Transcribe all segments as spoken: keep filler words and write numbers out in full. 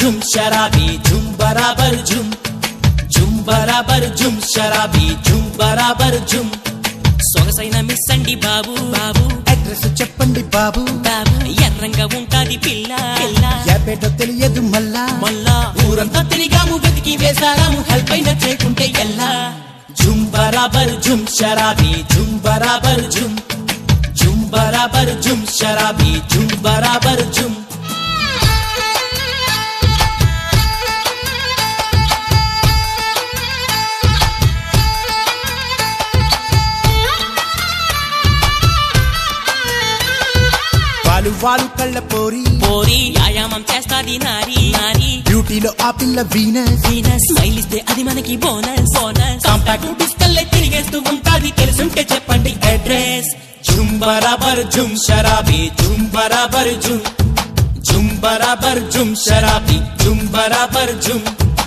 झुम शराबी झुम बराबर झुम झुम बराबर झुम शराबी झुम बराबर झुम సొగసైన మిస్ అండి బాబు బాబు అడ్రస్ చెప్పండి బాబు బాబు ఎర్రంగా ఉంటాది పిల్ల పిల్ల ఏపేటో తెలియదు మళ్ళా మళ్ళా ఊరంతా తిరిగాము వెతికి వేసారాము హెల్ప్ అయినా చేయకుంటే ఎల్లా झुम बराबर झुम शराबी झुम बराबर झुम झुम बराबर झुम शराबी झुम बराबर झुम వాలు వాలు కళ్ళ పోరి పోరి వ్యాయామం చేస్తాది నారి నారి బ్యూటీలో ఆ పిల్ల వీనస్ వీనస్ స్మైల్ ఇస్తే అది మనకి బోనస్ బోనస్ కాంపాక్ట్ డిస్కల్లే తిరిగేస్తూ ఉంటాది తెలుసుంటే చెప్పండి అడ్రస్ झुम बराबर झुम शराबी झुम बराबर झुम झुम बराबर झुम शराबी झुम बराबर झुम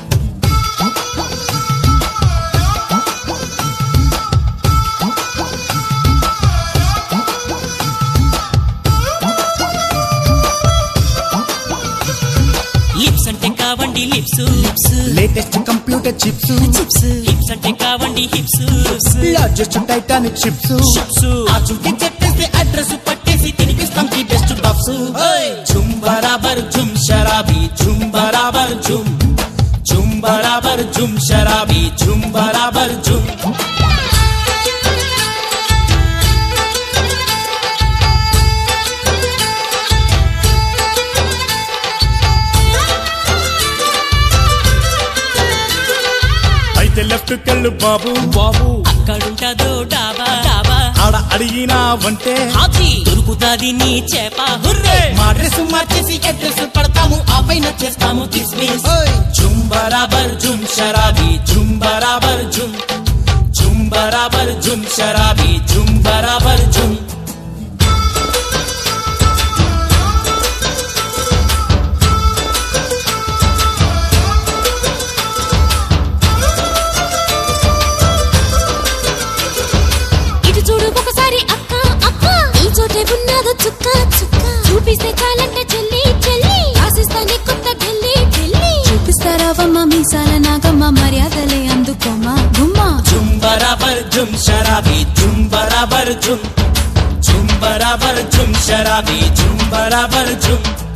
లిప్స్ అంటే కావండి lips lips latest computer chips chips hips అంటే కావండి hips hips largest Titanic ships ships ఆ చుట్టి చెప్పేసి అడ్రస్ పట్టేసి తినిపిస్తాం కి బెస్ట్ బఫ్స్ झुम बराबर झुम शराबी झुम बराबर झुम झुम बराबर झुम शराबी झुम बराबर झुम అయితే లెఫ్ట్ కళ్ళు బాబు బాబు అక్కడుంటదో డాబా డాబా ఆడ అడిగినావంటే హాజీ దొరుకుతాది నీ చేప హుర్రే మా డ్రెస్ మార్చేసి అడ్రస్ పడతాము ఆ పైన చేస్తాము కిస్మిస్ झुम बराबर झुम शराबी झुम बराबर झुम झुम बराबर झुम शराबी झुम बराबर झुम చూపిస్తే చాలంటే చెల్లి చెల్లి ఆశిస్తానే కొత్త ఢిల్లీ ఢిల్లీ చూపిస్తారావమ్మ మీసాల నాగమ్మ మర్యాదలే అందుకోమా గుమ్మా झुम बराबर झुम शराबी झुम बराबर झुम झुम बराबर झुम शराबी झुम बराबर झुम